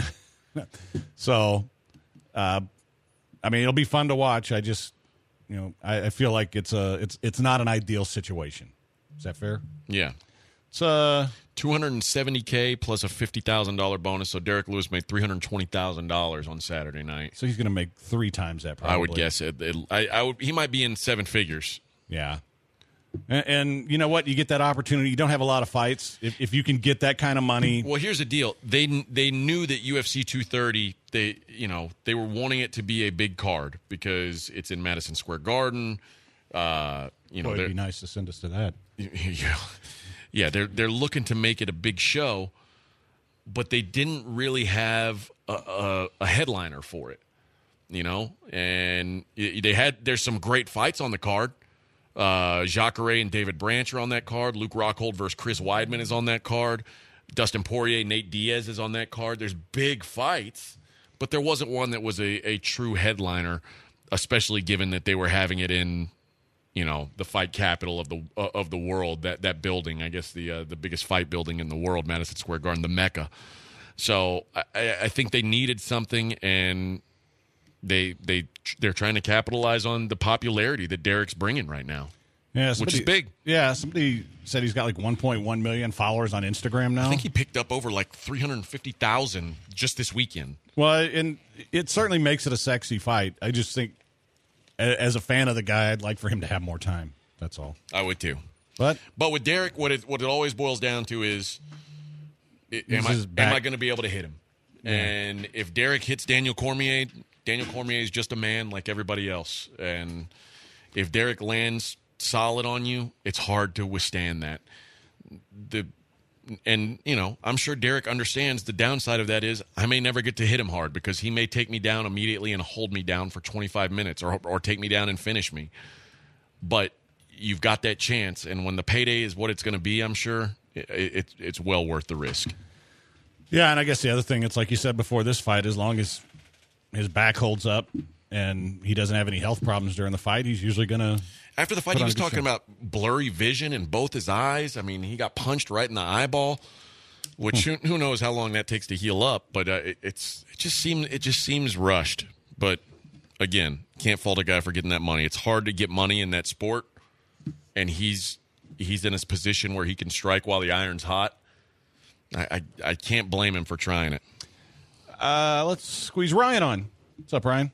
S4: So, uh, I mean, it'll be fun to watch. I just, you know, I, I feel like it's a it's it's not an ideal situation. Is that fair?
S5: Yeah.
S4: It's uh
S5: two hundred seventy K plus a fifty thousand dollars bonus. So Derek Lewis made three hundred twenty thousand dollars on Saturday night.
S4: So he's going to make three times that. Probably.
S5: I would guess it. it I, I would. He might be in seven figures.
S4: Yeah. And, and you know what? You get that opportunity. You don't have a lot of fights. If, if you can get that kind of money.
S5: Well, here's the deal. They they knew that U F C two thirty. They you know they were wanting it to be a big card because it's in Madison Square Garden. Uh, you know,
S4: Boy, it'd be nice to send us to that.
S5: Yeah, yeah. They're they're looking to make it a big show, but they didn't really have a, a, a headliner for it. You know, and they had there's some great fights on the card. Uh, Jacare and David Branch are on that card. Luke Rockhold versus Chris Weidman is on that card. Dustin Poirier, Nate Diaz is on that card. There's big fights, but there wasn't one that was a, a true headliner, especially given that they were having it in, you know, the fight capital of the uh, of the world. That that building, I guess the uh, the biggest fight building in the world, Madison Square Garden, the Mecca. So I, I think they needed something, and they they they're trying to capitalize on the popularity that Derek's bringing right now.
S4: Yeah,
S5: which is big.
S4: Yeah, somebody said he's got like one point one million followers on Instagram now.
S5: I think he picked up over like three hundred fifty thousand just this weekend.
S4: Well, and it certainly makes it a sexy fight. I just think, as a fan of the guy, I'd like for him to have more time. That's all.
S5: I would too.
S4: But
S5: but with Derek, what it what it always boils down to is, am I am I going to be able to hit him? Yeah. And if Derek hits Daniel Cormier, Daniel Cormier is just a man like everybody else. And if Derek lands solid on you, it's hard to withstand that. The and you know, I'm sure Derek understands the downside of that is I may never get to hit him hard because he may take me down immediately and hold me down for twenty-five minutes or or take me down and finish me. But you've got that chance, and when the payday is what it's going to be, I'm sure it, it, it's well worth the risk.
S4: Yeah, and I guess the other thing, it's like you said before this fight, as long as his back holds up and he doesn't have any health problems during the fight, he's usually going to.
S5: After the fight, he was talking about blurry vision in both his eyes. I mean, he got punched right in the eyeball, which hmm. who knows how long that takes to heal up. But uh, it, it's it just seems it just seems rushed. But again, can't fault a guy for getting that money. It's hard to get money in that sport, and he's he's in his position where he can strike while the iron's hot. I I, I can't blame him for trying it.
S4: Uh, let's squeeze Ryan on. What's up, Ryan?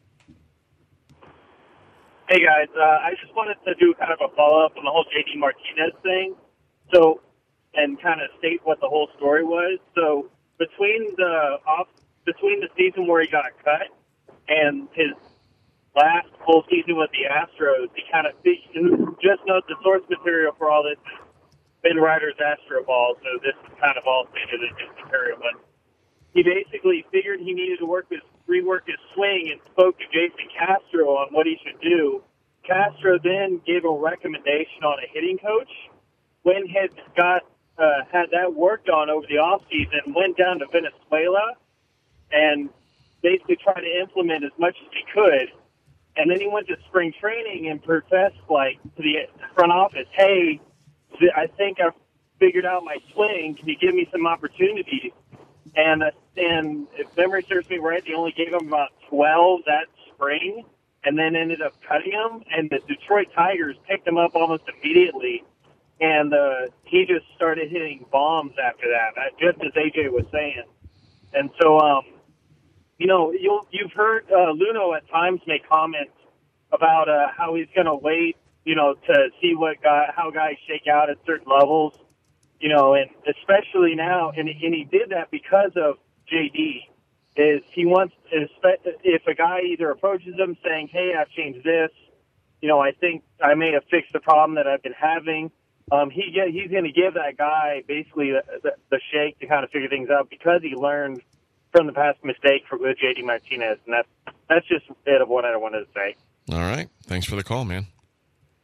S13: Hey, guys. Uh, I just wanted to do kind of a follow-up on the whole J D Martinez thing, so and kind of state what the whole story was. So between the off, between the season where he got cut and his last full season with the Astros, he kind of just note the source material for all this is Ben Ryder's Astro Ball, so this is kind of all stated in his material. But he basically figured he needed to work his rework his swing and spoke to Jason Castro on what he should do. Castro then gave a recommendation on a hitting coach. When had got uh, had that worked on over the offseason, went down to Venezuela and basically tried to implement as much as he could. And then he went to spring training and professed, like, to the front office, hey, I think I've figured out my swing. Can you give me some opportunities? And uh, and if memory serves me right, they only gave him about twelve that spring, and then ended up cutting him. And the Detroit Tigers picked him up almost immediately, and uh, he just started hitting bombs after that, uh, just as A J was saying. And so, um, you know, you'll, you've heard uh, Luno at times make comments about uh, how he's going to wait, you know, to see what guy, how guys shake out at certain levels. You know, and especially now, and, and he did that because of J D, is he wants, if a guy either approaches him saying, hey, I've changed this, you know, I think I may have fixed the problem that I've been having, um, he get, he's going to give that guy basically the, the, the shake to kind of figure things out because he learned from the past mistake for with J D Martinez, and that's, that's just a bit of what I wanted to say.
S5: All right. Thanks for the call, man.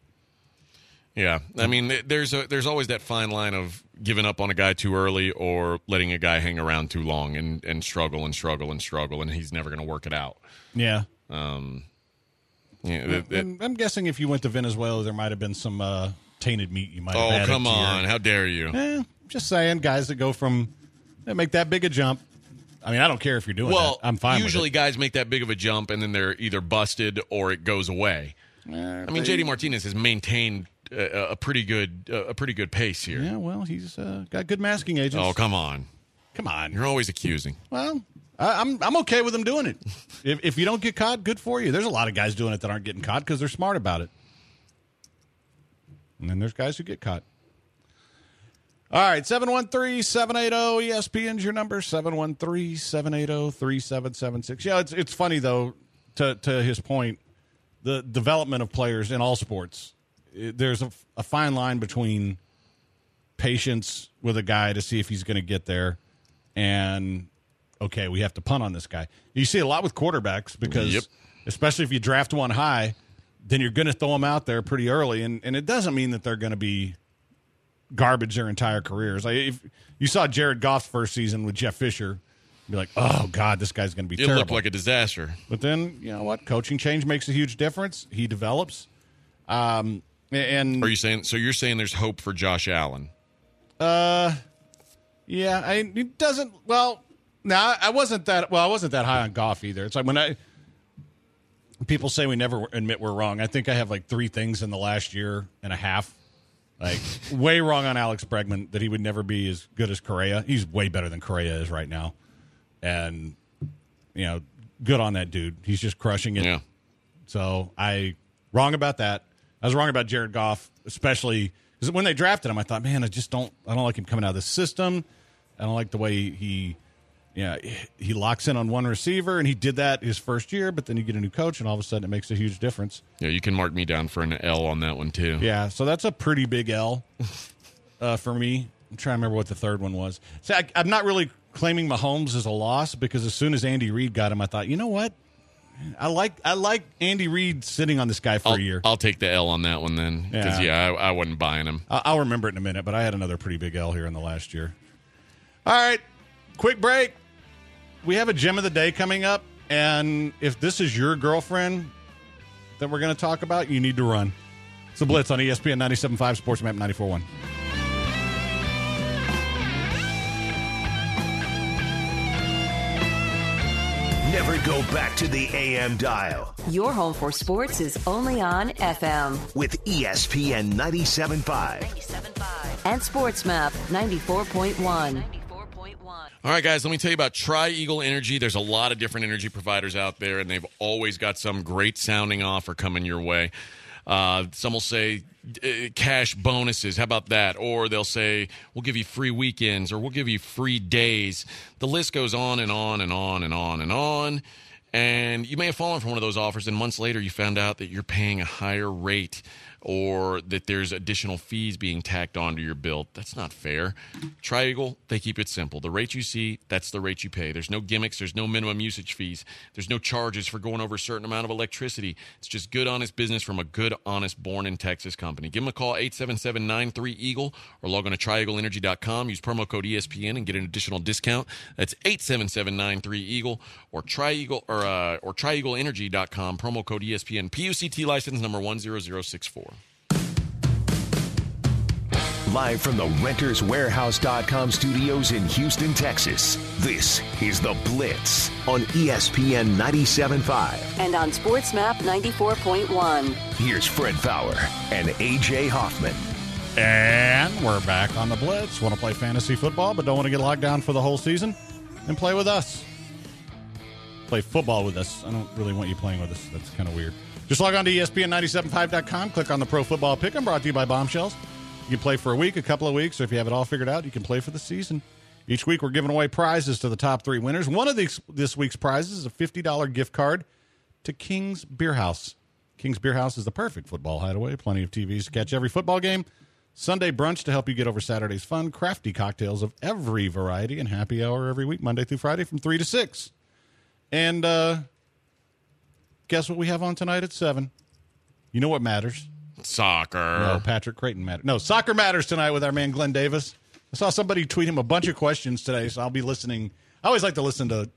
S5: Yeah, I mean, there's a, there's always that fine line of giving up on a guy too early or letting a guy hang around too long and, and struggle and struggle and struggle, and he's never going to work it out.
S4: Yeah.
S5: Um, yeah,
S4: Yeah,
S5: it- it-
S4: I'm, I'm guessing if you went to Venezuela, there might have been some uh, tainted meat you might have
S5: oh,
S4: added
S5: come
S4: to your-
S5: on. How dare you?
S4: Eh, just saying, guys that go from that make that big a jump. I mean, I don't care if you're doing
S5: Well,
S4: that. I'm fine
S5: usually
S4: with
S5: guys make that big of a jump, and then they're either busted or it goes away.
S4: it.
S5: I mean, J D Martinez has maintained a, a pretty good uh, a pretty good pace here.
S4: Yeah, well, he's uh, got good masking agents.
S5: Oh, come on.
S4: Come on.
S5: You're always accusing.
S4: Well, I, I'm I'm okay with him doing it. If if you don't get caught, good for you. There's a lot of guys doing it that aren't getting caught because they're smart about it. And then there's guys who get caught. All right, seven one three, seven eight zero, E S P N's your number, seven one three, seven eight zero, three seven seven six. Yeah, it's it's funny, though, to, to his point, the development of players in all sports, it- there's a, a fine line between patience with a guy to see if he's going to get there and, okay, we have to punt on this guy. You see a lot with quarterbacks because,
S5: Yep.
S4: especially if you draft one high, then you're going to throw them out there pretty early, and, and it doesn't mean that they're going to be garbage their entire careers. Like if you saw Jared Goff's first season with Jeff Fisher, you'd be like, oh, God, this guy's going to be
S5: It
S4: terrible.
S5: looked like a disaster.
S4: But then, you know what? Coaching change makes a huge difference. He develops. Um, and
S5: Are you saying so? You're saying there's hope for Josh Allen?
S4: Uh, yeah, I it doesn't. Well, no, I wasn't that. Well, I wasn't that high on Goff either. It's like when I people say we never admit we're wrong. I think I have like three things in the last year and a half. Like way wrong on Alex Bregman that he would never be as good as Correa. He's way better than Correa is right now, and you know, good on that dude. He's just crushing it.
S5: Yeah.
S4: So I wrong about that. I was wrong about Jared Goff, especially because when they drafted him, I thought, man, I just don't. I don't like him coming out of the system. I don't like the way he, yeah, he locks in on one receiver, and he did that his first year. But then you get a new coach, and all of a sudden, it makes a huge difference.
S5: Yeah, you can mark me down for an L on that one too.
S4: Yeah, so that's a pretty big L uh, for me. I'm trying to remember what the third one was. See, I, I'm not really claiming Mahomes as a loss because as soon as Andy Reid got him, I thought, you know what? I like I like Andy Reid sitting on this guy for
S5: I'll,
S4: a year.
S5: I'll take the L on that one then, because
S4: Yeah.
S5: yeah, I, I wasn't buying him.
S4: I- I'll remember it in a minute, but I had another pretty big L here in the last year. All right, quick break. We have a gem of the day coming up, and if this is your girlfriend that we're going to talk about, you need to run. It's the Blitz on E S P N ninety-seven point five, Sports Map ninety-four point one.
S1: Never go back to the A M dial
S3: Your home for sports is only on F M
S1: with E S P N ninety-seven point five.
S3: and Sports Map ninety-four point one.
S5: All right, guys, let me tell you about Tri-Eagle Energy. There's a lot of different energy providers out there, and they've always got some great sounding offer coming your way. Uh, some will say uh, cash bonuses. How about that? Or they'll say, we'll give you free weekends, or we'll give you free days. The list goes on and on and on and on and on. And you may have fallen for one of those offers, and months later you found out that you're paying a higher rate or that there's additional fees being tacked onto your bill. That's not fair. Tri-Eagle, they keep it simple. The rate you see, that's the rate you pay. There's no gimmicks. There's no minimum usage fees. There's no charges for going over a certain amount of electricity. It's just good, honest business from a good, honest, born-in-Texas company. Give them a call, eight seven seven, nine three, EAGLE, or log on to tri eagle energy dot com. Use promo code E S P N and get an additional discount. That's eight seven seven, nine three, EAGLE, or Tri-Eagle, or, uh, or tri eagle energy dot com, promo code E S P N. P U C T license number one zero zero six four.
S1: Live from the Renters Warehouse dot com studios in Houston, Texas, this is The Blitz on E S P N ninety-seven point five.
S3: And on Sports Map ninety-four point one.
S1: Here's Fred Fowler and A J Hoffman.
S4: And we're back on the Blitz. Want to play fantasy football but don't want to get locked down for the whole season? Then play with us. Play football with us. I don't really want you playing with us. That's kind of weird. Just log on to E S P N ninety-seven point five dot com. Click on the Pro Football Pick'em, brought to you by Bombshells. You can play for a week, a couple of weeks, or if you have it all figured out, you can play for the season. Each week we're giving away prizes to the top three winners. One of these this week's prizes is a fifty dollars gift card to King's Beer House. King's Beer House is the perfect football hideaway. Plenty of T Vs to catch every football game. Sunday brunch to help you get over Saturday's fun. Crafty cocktails of every variety and happy hour every week, Monday through Friday from three to six. And uh, guess what we have on tonight at seven? You know what matters.
S5: Soccer.
S4: No, Patrick Creighton matters. No, soccer matters tonight with our man Glenn Davis. I saw somebody tweet him a bunch of questions today, so I'll be listening. I always like to listen to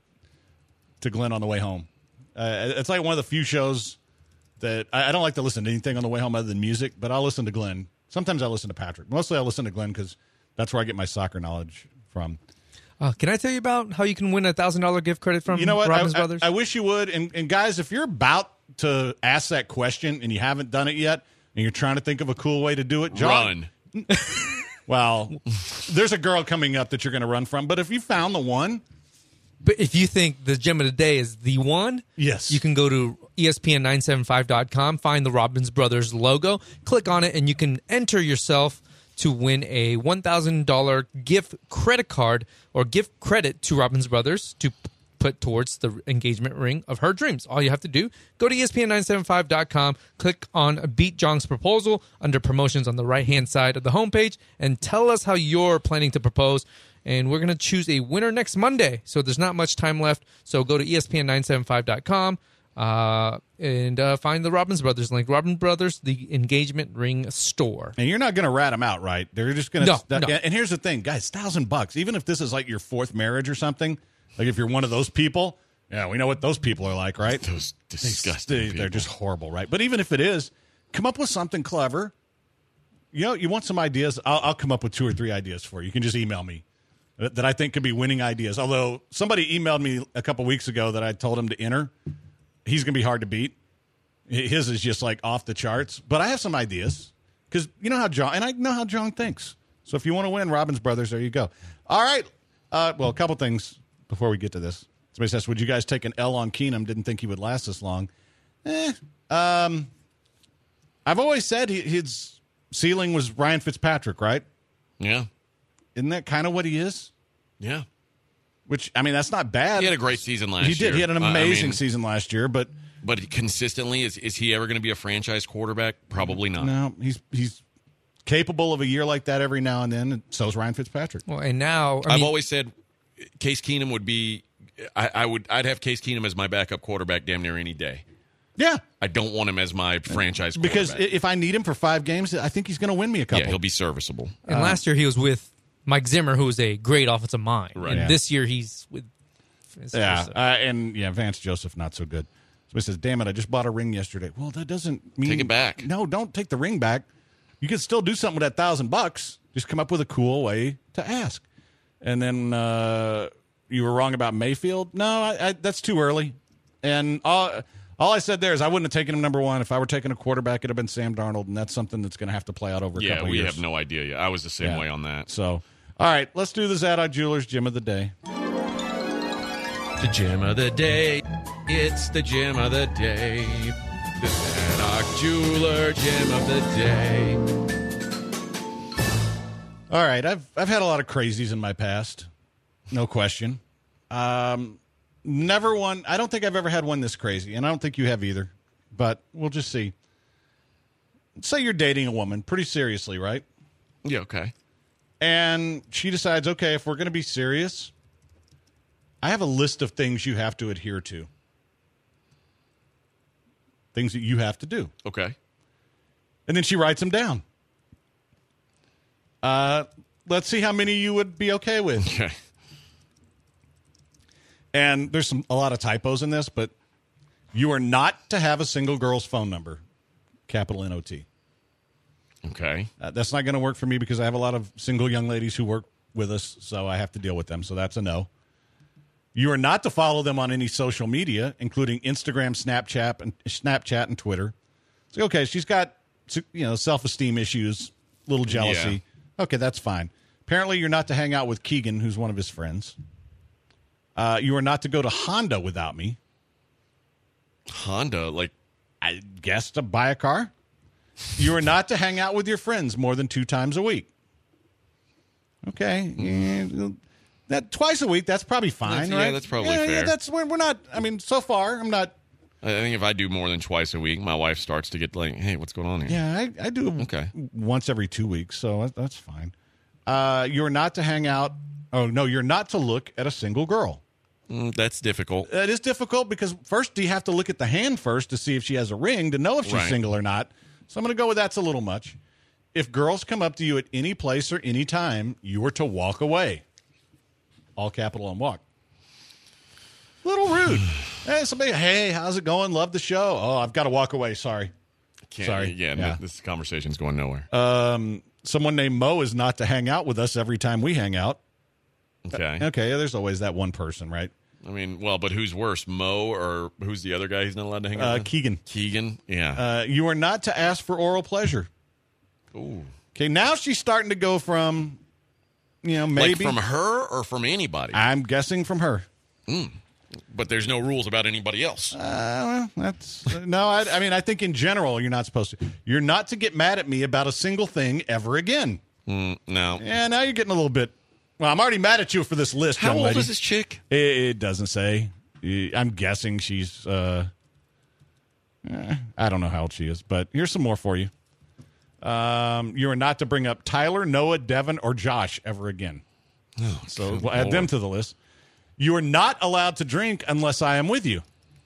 S4: to Glenn on the way home. Uh, it's like one of the few shows that I, I don't like to listen to anything on the way home other than music, but I'll listen to Glenn. Sometimes I listen to Patrick. Mostly I listen to Glenn because that's where I get my soccer knowledge from.
S10: Uh, can I tell you about how you can win a one thousand dollars gift credit from
S4: You know what?
S10: Robbins
S4: I,
S10: Brothers?
S4: I, I wish you would. And, and guys, if you're about to ask that question and you haven't done it yet, and you're trying to think of a cool way to do it, John,
S5: Run.
S4: Well, there's a girl coming up that you're going to run from. But if you found the one,
S10: But if you think the gem of the day is the one,
S4: yes,
S10: you can go to E S P N nine seventy-five dot com, find the Robbins Brothers logo, click on it, and you can enter yourself to win a one thousand dollars gift credit card or gift credit to Robbins Brothers to p- put towards the engagement ring of her dreams. All you have to do, go to E S P N nine seventy-five dot com, click on Beat Jong's Proposal under promotions on the right-hand side of the homepage, and tell us how you're planning to propose. And we're going to choose a winner next Monday. So there's not much time left. So go to E S P N nine seventy-five dot com uh, and uh, find the Robbins Brothers link. Robbins Brothers, the engagement ring store.
S4: and you're not going to rat them out, right? They're just going to.
S10: No, no.
S4: And here's the thing, guys: thousand bucks. Even if this is like your fourth marriage or something, like if you're one of those people, yeah, we know what those people are like, right?
S5: Those disgusting
S4: They,
S5: people.
S4: they're just horrible, right? But even if it is, come up with something clever. You know, you want some ideas? I'll, I'll come up with two or three ideas for you. You can just email me that, that I think could be winning ideas. Although somebody emailed me a couple weeks ago that I told him to enter. He's going to be hard to beat. His is just like off the charts. But I have some ideas because you know how John, and I know how John thinks. So if you want to win Robbins Brothers, there you go. All right. Uh, well, a couple things before we get to this. Somebody says, would you guys take an L on Keenum? Didn't think he would last this long. Eh. Um, I've always said he, his ceiling was Ryan Fitzpatrick, right?
S5: Yeah.
S4: Isn't that kind of what he is?
S5: Yeah.
S4: Which, I mean, that's not bad.
S5: He had a great season last
S4: He
S5: year.
S4: did. He had an
S5: I- I
S4: amazing
S5: mean,
S4: season last year, but
S5: But consistently, is is he ever going to be a franchise quarterback? Probably not.
S4: no, he's he's capable of a year like that every now and then, and so is Ryan Fitzpatrick.
S10: Well, and now I
S5: I've
S10: mean,
S5: always said Case Keenum would be. I, I would. I'd have Case Keenum as my backup quarterback damn near any day.
S4: Yeah,
S5: I don't want him as my franchise
S4: because
S5: quarterback.
S4: if I need him for five games, I think he's going to win me a couple.
S5: Yeah, he'll be serviceable.
S10: and last year he was with Mike Zimmer, who was a great offensive mind.
S5: Right.
S10: And
S4: Yeah.
S10: this year he's with.
S4: Yeah, uh, and yeah, Vance Joseph not so good. Somebody says, "Damn it, I just bought a ring yesterday." Well, that doesn't mean
S5: Take it back.
S4: No, don't take the ring back. You can still do something with that thousand bucks. Just come up with a cool way to ask. And then uh, you were wrong about Mayfield. No, I, I, that's too early. And all all I said there is I wouldn't have taken him number one. If I were taking a quarterback, it'd have been Sam Darnold, and that's something that's going to have to play out over a
S5: Yeah,
S4: couple of
S5: we
S4: years.
S5: have no idea yet. I was the same
S4: Yeah.
S5: way on that.
S4: So, all right, let's do the Zadok Jewelers Gym of the Day.
S5: The gem of the day. It's the gem of the day. The Zadok Jeweler gem of the day.
S4: All right, I've I've had a lot of crazies in my past, no question. Um, never one. I don't think I've ever had one this crazy, and I don't think you have either. But we'll just see. Say you're dating a woman pretty seriously, right?
S5: Yeah, okay.
S4: And she decides, okay, if we're going to be serious, I have a list of things you have to adhere to. Things that you have to do.
S5: Okay.
S4: And then she writes them down. Uh, let's see how many you would be okay with.
S5: Okay.
S4: And there's some a lot of typos in this, but you are not to have a single girl's phone number, capital N O T.
S5: Okay.
S4: Uh, that's not going to work for me because I have a lot of single young ladies who work with us, so I have to deal with them. So that's a no. You are not to follow them on any social media, including Instagram, Snapchat, and Snapchat and Twitter. So okay, she's got you know self-esteem issues, little jealousy. Okay, that's fine. Apparently, you're not to hang out with Keegan, who's one of his friends. Uh, you are not to go to Honda without me.
S5: Honda, like
S4: I guess to buy a car. You are not to hang out with your friends more than two times a week. Okay, yeah, that twice a week. That's probably fine,
S5: That's-
S4: right?
S5: yeah, that's probably
S4: yeah, Yeah,
S5: fair.
S4: that's we're, we're not. I mean, so far, I'm not.
S5: I think if I do more than twice a week, my wife starts to get like, "Hey, what's going on here?"
S4: Yeah, I, I do
S5: Okay.
S4: once every two weeks, so that- that's fine. Uh, you're not to hang out. Oh no, you're not to look at a single girl.
S5: Mm, that's difficult.
S4: It is difficult because first, do you have to look at the hand first to see if she has a ring to know if she's
S5: Right.
S4: single or not? So I'm going to go with that's a little much. If girls come up to you at any place or any time, you are to walk away. All capital and walk. Little rude. Hey, somebody, hey, how's it going? Love the show. Oh, I've got to walk away. Sorry.
S5: Can't,
S4: Sorry.
S5: Yeah,
S4: Yeah.
S5: No, this conversation's going nowhere.
S4: Um, someone named Mo is not to hang out with us every time we hang out.
S5: Okay.
S4: Okay, there's always that one person, right?
S5: I mean, well, but who's worse, Mo or who's the other guy he's not allowed to hang out
S4: Uh,
S5: with?
S4: Keegan.
S5: Keegan, yeah.
S4: Uh, you are not to ask for oral pleasure.
S5: Ooh.
S4: Okay, now she's starting to go from, you know, maybe.
S5: Like from her or from anybody?
S4: I'm guessing from her.
S5: Mm. But there's no rules about anybody else.
S4: Uh, well, that's uh, no. I, I mean, I think in general, you're not supposed to. You're not to get mad at me about a single thing ever again.
S5: Mm, no.
S4: Yeah, now you're getting a little bit. Well, I'm already mad at you for this list.
S5: How
S4: young
S5: old
S4: lady.
S5: is this chick?
S4: It, it doesn't say. I'm guessing she's. Uh, eh, I don't know how old she is, but here's some more for you. Um, you are not to bring up Tyler, Noah, Devin, or Josh ever again.
S5: Oh,
S4: so we'll add them to the list. You are not allowed to drink unless I am with you.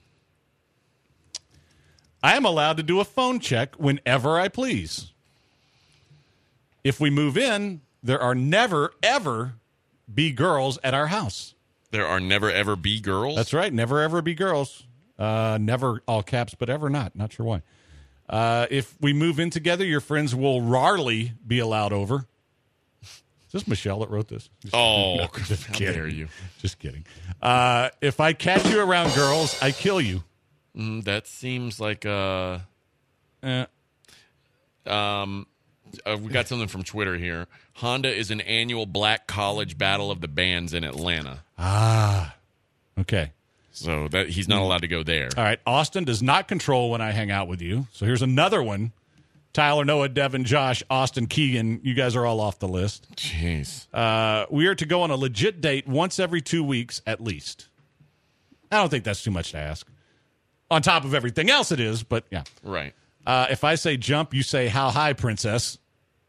S4: I am allowed to do a phone check whenever I please. If we move in, there are never, ever be girls at our house.
S5: There are never, ever be girls?
S4: That's right. Never, ever be girls. Uh, never, all caps, but ever not. Not sure why. Uh, if we move in together, your friends will rarely be allowed over. Is this Michelle that wrote this? Just,
S5: Oh,
S4: no, just
S5: how
S4: kidding.
S5: dare you.
S4: Just kidding. Uh, if I catch you around girls, I kill you.
S5: Mm, that seems like uh,
S4: uh
S5: um, uh, we got something from Twitter here. Honda is an annual Black College Battle of the Bands in Atlanta.
S4: Ah, okay.
S5: So that he's not allowed to go there.
S4: All right. Austin does not control when I hang out with you. So here's another one. Tyler, Noah, Devin, Josh, Austin, Keegan. You guys are all off the list.
S5: Jeez.
S4: Uh, we are to go on a legit date once every two weeks at least. I don't think that's too much to ask. On top of everything else it is, but yeah.
S5: Right.
S4: Uh, if I say jump, you say how high, princess.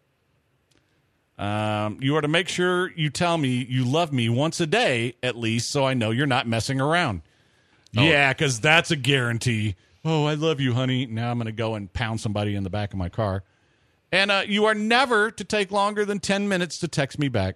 S4: Um, you are to make sure you tell me you love me once a day at least so I know you're not messing around.
S5: Oh.
S4: Yeah, because that's a guarantee. Oh, I love you, honey. Now I'm going to go and pound somebody in the back of my car. And uh, you are never to take longer than ten minutes to text me back.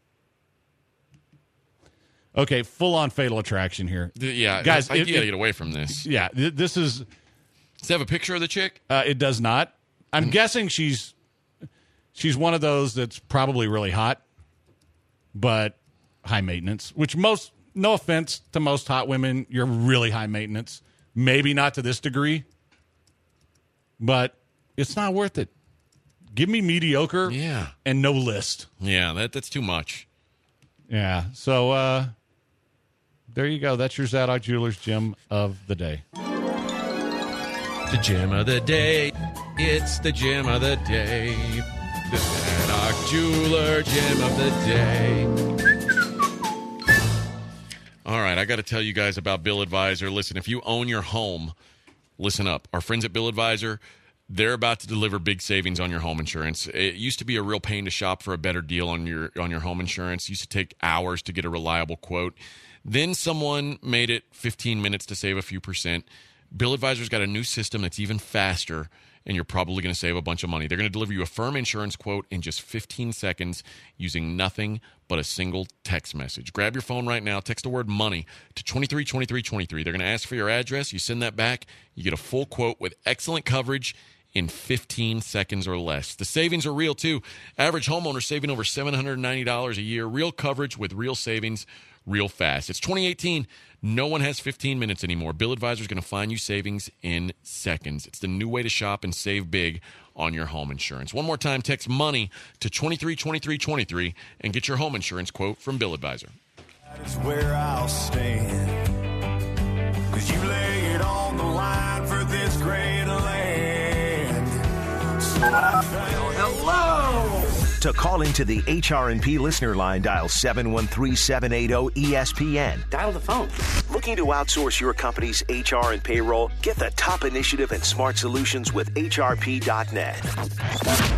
S4: Okay, full-on Fatal Attraction here.
S5: Th- yeah,
S4: guys,
S5: I,
S4: it-
S5: you got to
S4: it-
S5: get away from this.
S4: Yeah, th- this is...
S5: Does it have a picture of the chick?
S4: Uh, it does not. I'm guessing she's she's one of those that's probably really hot, but high maintenance, which most, no offense to most hot women, you're really high maintenance. Maybe not to this degree, but it's not worth it. Give me mediocre
S5: Yeah.
S4: and no list.
S5: Yeah, that that's too much.
S4: Yeah, so uh, there you go. That's your Zadok Jewelers gem of the day.
S5: The gem of the day. It's the gem of the day. The Zadok Jeweler gem of the day. All right, I got to tell you guys about Bill Advisor. Listen, if you own your home, listen up. Our friends at Bill Advisor, they're about to deliver big savings on your home insurance. It used to be a real pain to shop for a better deal on your on your home insurance. It used to take hours to get a reliable quote. Then someone made it fifteen minutes to save a few percent. Bill Advisor's got a new system that's even faster, and you're probably going to save a bunch of money. They're going to deliver you a firm insurance quote in just fifteen seconds using nothing but a single text message. Grab your phone right now, text the word money to twenty-three twenty-three twenty-three. They're going to ask for your address. You send that back. You get a full quote with excellent coverage in fifteen seconds or less. The savings are real, too. Average homeowner saving over seven hundred ninety dollars a year. Real coverage with real savings real fast. It's twenty eighteen. No one has fifteen minutes anymore. Bill Advisor is going to find you savings in seconds. It's the new way to shop and save big on your home insurance. One more time, text money to twenty-three twenty-three twenty-three and get your home insurance quote from Bill Advisor.
S9: That is where I'll stand. Cause you lay it on the line for this great land. So I found hello!
S1: To call into the H R and P listener line, dial seven one three, seven eight zero, E S P N. Dial the phone. Looking to outsource your company's H R and payroll? Get the top initiative and smart solutions with H R P dot net.